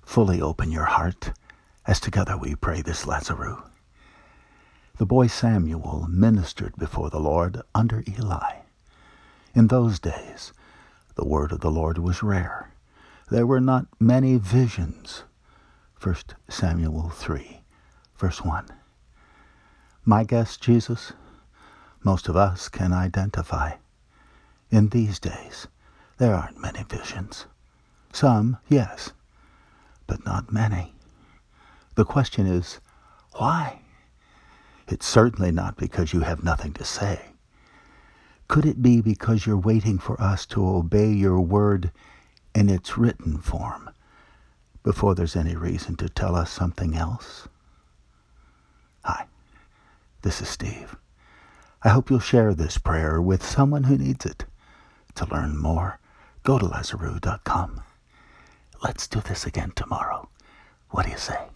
fully open your heart as together we pray this Lazarus. The boy Samuel ministered before the Lord under Eli. In those days, the word of the Lord was rare. There were not many visions. 1 Samuel 3, verse 1. My guess, Jesus, most of us can identify. In these days, there aren't many visions. Some, yes, but not many. The question is, why? It's certainly not because you have nothing to say. Could it be because you're waiting for us to obey your word in its written form before there's any reason to tell us something else? Hi, this is Steve. I hope you'll share this prayer with someone who needs it. To learn more, go to Lazarus.com. Let's do this again tomorrow. What do you say?